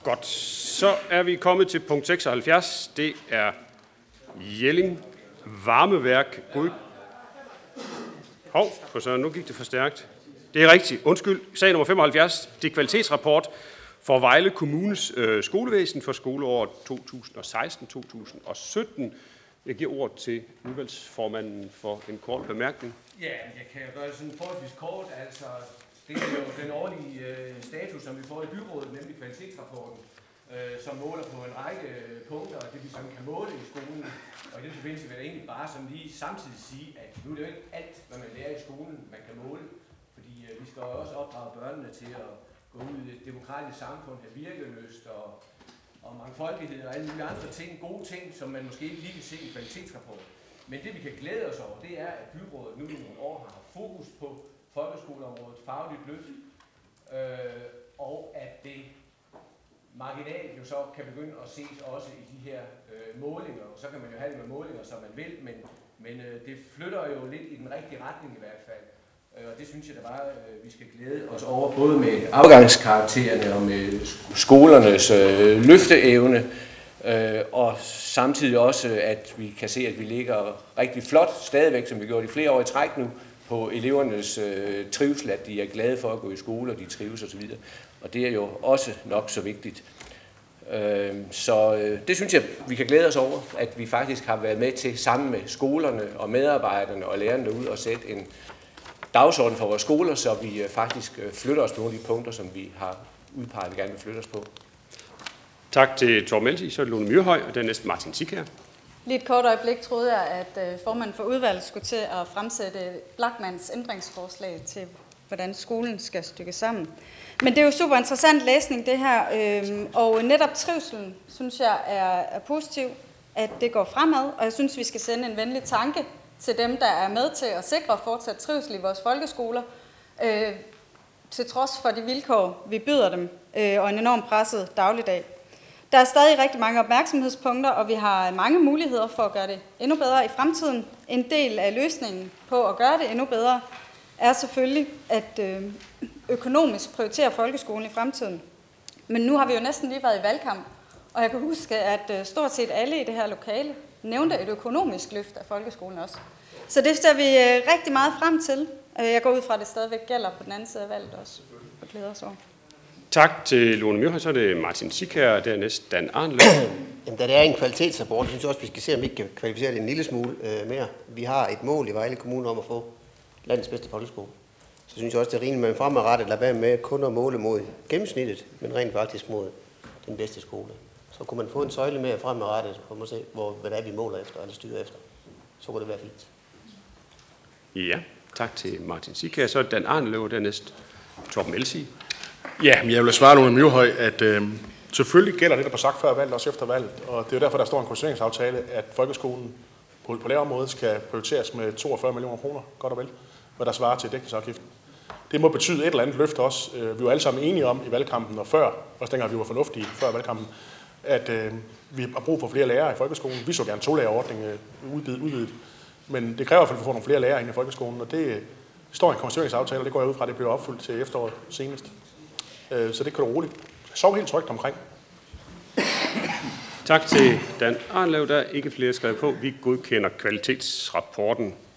Godt, så er vi kommet til punkt 76. Det er Jelling Varmeværk. Så nu gik det for stærkt. Det er rigtigt. Undskyld. Sag nummer 75. Det er kvalitetsrapport for Vejle Kommunes skolevæsen for skoleåret 2016-2017. Jeg giver ordet til udvalgsformanden for en kort bemærkning. Ja, jeg kan gøre det sådan forholdsvis kort. Altså, det er jo den årlige status, som vi får i byrådet, nemlig kvalitetsrapporten, som måler på en række punkter, og det vi sådan kan måle i skolen. Og i den forbindelse vil jeg egentlig bare sådan lige samtidig sige, at nu er det jo ikke alt, hvad man lærer i skolen, man kan måle. Fordi vi skal jo også opdrage børnene til at gå ud i et demokratisk samfund, have virkelyst og mangfoldighed og alle mulige andre ting, gode ting, som man måske ikke lige kan se i kvalitetsrapporten. Men det vi kan glæde os over, det er, at byrådet nu i nogle år har fokus på folkeskoleområdet, fagligt løft, og at det marginalt jo så kan begynde at ses også i de her målinger. Og så kan man jo have det med målinger, som man vil, men det flytter jo lidt i den rigtige retning i hvert fald. Og det synes jeg da bare, vi skal glæde os over, både med afgangskaraktererne og med skolernes løfteevne, og samtidig også, at vi kan se, at vi ligger rigtig flot stadigvæk, som vi gjorde i flere år i træk nu, på elevernes trivsel, at de er glade for at gå i skole, og de trives osv. Og det er jo også nok så vigtigt. Så det synes jeg, vi kan glæde os over, at vi faktisk har været med til, sammen med skolerne og medarbejderne og lærerne derude, at sætte en dagsorden for vores skoler, så vi faktisk flytter os på nogle af de punkter, som vi har udpeget, vi gerne vil flytte os på. Tak til Torben Elsi, så er det Lone Myrhøj, og dernæst Martin Sikær. Lige et kort øjeblik troede jeg, at formanden for udvalget skulle til at fremsætte Blachmanns ændringsforslag til, hvordan skolen skal stykkes sammen. Men det er jo super interessant læsning, det her, og netop trivselen, synes jeg, er positiv, at det går fremad, og jeg synes, vi skal sende en venlig tanke til dem, der er med til at sikre fortsat trivsel i vores folkeskoler, til trods for de vilkår, vi byder dem, og en enormt presset dagligdag. Der er stadig rigtig mange opmærksomhedspunkter, og vi har mange muligheder for at gøre det endnu bedre i fremtiden. En del af løsningen på at gøre det endnu bedre er selvfølgelig at økonomisk prioritere folkeskolen i fremtiden. Men nu har vi jo næsten lige været i valgkamp, og jeg kan huske, at stort set alle i det her lokale nævnte et økonomisk løft af folkeskolen også. Så det ser vi rigtig meget frem til. Jeg går ud fra, at det stadigvæk gælder på den anden side af valget også. Og glæder os over. Tak til Lone Myrhøj, så er det Martin Sikær, og dernæst Dan Arnløv. Jamen, da det er en kvalitetsrapport, synes jeg også, vi skal se, om vi kan kvalificere det en lille smule mere. Vi har et mål i Vejle Kommune om at få landets bedste folkeskole. Så synes jeg også, det er rimeligt, at man fremadrettet lader være med kun at måle mod gennemsnittet, men rent faktisk mod den bedste skole. Så kunne man få en søjle mere fremadrettet, for at se, hvad det er, vi måler efter, eller styrer efter. Så kunne det være fint. Ja, tak til Martin Sikær, så er det Dan Arnløv, dernæst Torben Elsi. Ja, men jeg vil svare Lone Myrhøj, at selvfølgelig gælder det, der blev sagt før valget, også efter valget. Og det er jo derfor, der står en koordinationsaftale, at folkeskolen på lærerområdet skal prioriteres med 42 millioner kroner, godt og vel, hvad der svarer til dækningsafgiften. Det må betyde et eller andet løft også. Vi var alle sammen enige om i valgkampen og før, også dengang vi var fornuftige før valgkampen, at vi har brug for flere lærere i folkeskolen. Vi så gerne 2-lærerordning udvidet, men det kræver, at vi får nogle flere lærere ind i folkeskolen, og det står i en koordinationsaftale, og det går jeg ud fra, at det bliver opfyldt til efteråret senest. Så det kan du roligt. Sov helt trygt omkring. Tak til Dan Arnløv. Der er ikke flere skrevet på. Vi godkender kvalitetsrapporten.